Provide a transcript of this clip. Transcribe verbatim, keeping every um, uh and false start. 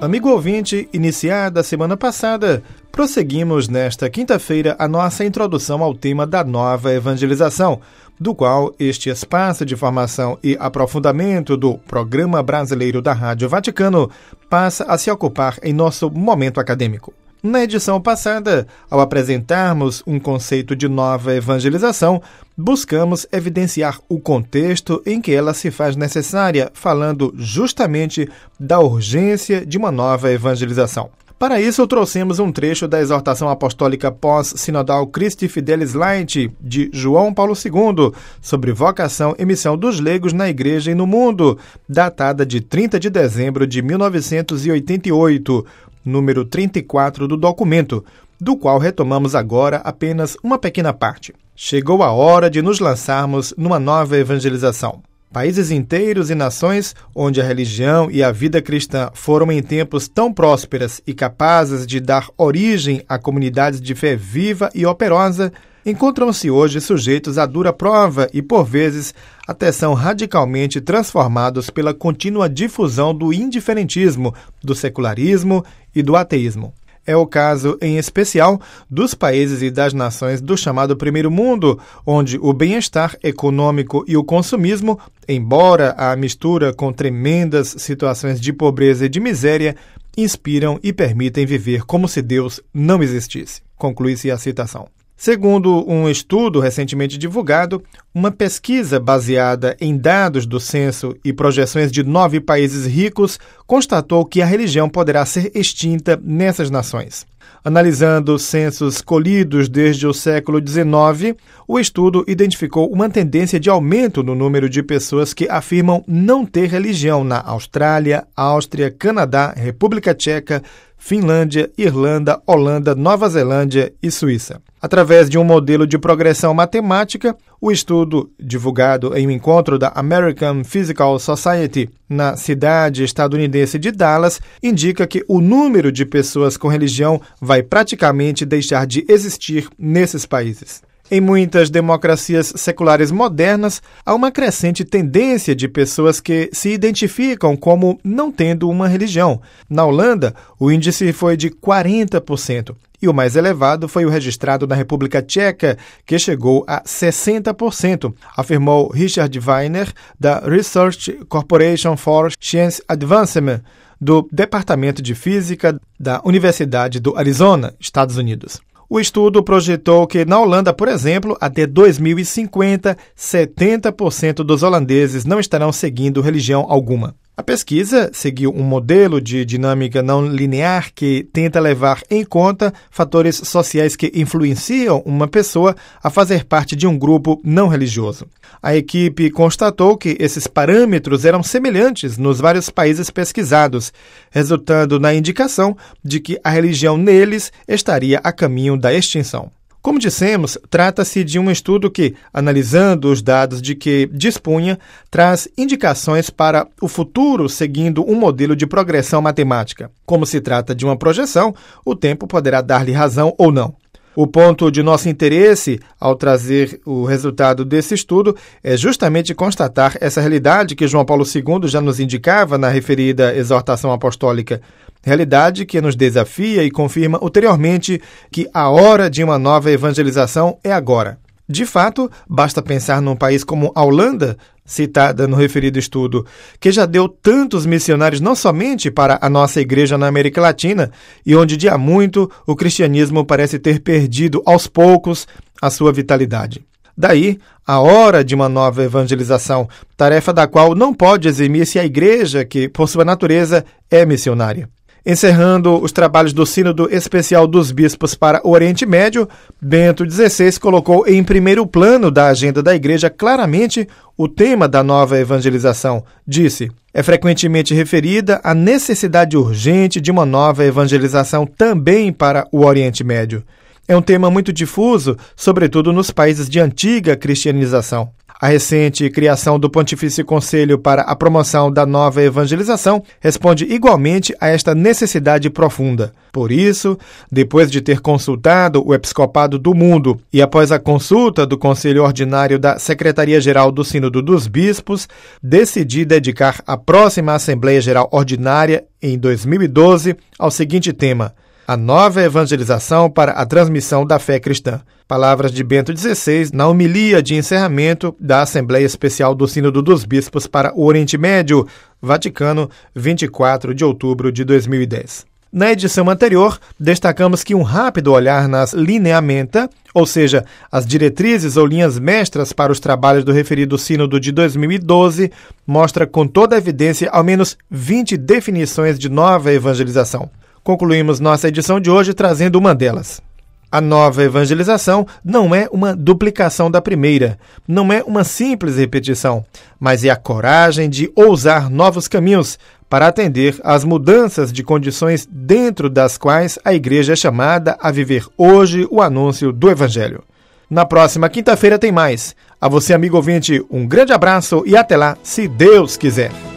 Amigo ouvinte, iniciada a semana passada, prosseguimos nesta quinta-feira a nossa introdução ao tema da nova evangelização, do qual este espaço de formação e aprofundamento do Programa Brasileiro da Rádio Vaticano passa a se ocupar em nosso momento acadêmico. Na edição passada, ao apresentarmos um conceito de nova evangelização, buscamos evidenciar o contexto em que ela se faz necessária, falando justamente da urgência de uma nova evangelização. Para isso, trouxemos um trecho da exortação apostólica pós-sinodal Christi Fidelis Laeti, de João Paulo segundo, sobre vocação e missão dos leigos na Igreja e no mundo, datada de trinta de dezembro de mil novecentos e oitenta e oito, número trinta e quatro do documento, do qual retomamos agora apenas uma pequena parte. Chegou a hora de nos lançarmos numa nova evangelização. Países inteiros e nações onde a religião e a vida cristã foram em tempos tão prósperas e capazes de dar origem a comunidades de fé viva e operosa, encontram-se hoje sujeitos à dura prova e, por vezes, até são radicalmente transformados pela contínua difusão do indiferentismo, do secularismo e do ateísmo. É o caso, em especial, dos países e das nações do chamado Primeiro Mundo, onde o bem-estar econômico e o consumismo, embora a mistura com tremendas situações de pobreza e de miséria, inspiram e permitem viver como se Deus não existisse. Conclui-se a citação. Segundo um estudo recentemente divulgado, uma pesquisa baseada em dados do censo e projeções de nove países ricos constatou que a religião poderá ser extinta nessas nações. Analisando censos colhidos desde o século dezenove, o estudo identificou uma tendência de aumento no número de pessoas que afirmam não ter religião na Austrália, Áustria, Canadá, República Tcheca, Finlândia, Irlanda, Holanda, Nova Zelândia e Suíça. Através de um modelo de progressão matemática, o estudo, divulgado em um encontro da American Physical Society na cidade estadunidense de Dallas, indica que o número de pessoas com religião vai praticamente deixar de existir nesses países. Em muitas democracias seculares modernas, há uma crescente tendência de pessoas que se identificam como não tendo uma religião. Na Holanda, o índice foi de quarenta por cento, e o mais elevado foi o registrado na República Tcheca, que chegou a sessenta por cento, afirmou Richard Weiner, da Research Corporation for Science Advancement, do Departamento de Física da Universidade do Arizona, Estados Unidos. O estudo projetou que, na Holanda, por exemplo, até dois mil e cinquenta, setenta por cento dos holandeses não estarão seguindo religião alguma. A pesquisa seguiu um modelo de dinâmica não linear que tenta levar em conta fatores sociais que influenciam uma pessoa a fazer parte de um grupo não religioso. A equipe constatou que esses parâmetros eram semelhantes nos vários países pesquisados, resultando na indicação de que a religião neles estaria a caminho da extinção. Como dissemos, trata-se de um estudo que, analisando os dados de que dispunha, traz indicações para o futuro seguindo um modelo de progressão matemática. Como se trata de uma projeção, o tempo poderá dar-lhe razão ou não. O ponto de nosso interesse ao trazer o resultado desse estudo é justamente constatar essa realidade que João Paulo segundo já nos indicava na referida exortação apostólica. Realidade que nos desafia e confirma ulteriormente que a hora de uma nova evangelização é agora. De fato, basta pensar num país como a Holanda, citada no referido estudo, que já deu tantos missionários não somente para a nossa igreja na América Latina, e onde de há muito o cristianismo parece ter perdido aos poucos a sua vitalidade. Daí, a hora de uma nova evangelização, tarefa da qual não pode eximir-se a igreja que, por sua natureza, é missionária. Encerrando os trabalhos do Sínodo Especial dos Bispos para o Oriente Médio, Bento dezesseis colocou em primeiro plano da agenda da Igreja claramente o tema da nova evangelização. Disse, é frequentemente referida a necessidade urgente de uma nova evangelização também para o Oriente Médio. É um tema muito difuso, sobretudo nos países de antiga cristianização. A recente criação do Pontifício Conselho para a Promoção da Nova Evangelização responde igualmente a esta necessidade profunda. Por isso, depois de ter consultado o Episcopado do Mundo e após a consulta do Conselho Ordinário da Secretaria-Geral do Sínodo dos Bispos, decidi dedicar a próxima Assembleia Geral Ordinária, em dois mil e doze, ao seguinte tema: a nova evangelização para a transmissão da fé cristã. Palavras de Bento dezesseis na homilia de encerramento da Assembleia Especial do Sínodo dos Bispos para o Oriente Médio, Vaticano, vinte e quatro de outubro de dois mil e dez. Na edição anterior, destacamos que um rápido olhar nas lineamenta, ou seja, as diretrizes ou linhas mestras para os trabalhos do referido Sínodo de dois mil e doze, mostra com toda evidência ao menos vinte definições de nova evangelização. Concluímos nossa edição de hoje trazendo uma delas. A nova evangelização não é uma duplicação da primeira, não é uma simples repetição, mas é a coragem de ousar novos caminhos para atender às mudanças de condições dentro das quais a Igreja é chamada a viver hoje o anúncio do Evangelho. Na próxima quinta-feira tem mais. A você, amigo ouvinte, um grande abraço e até lá, se Deus quiser.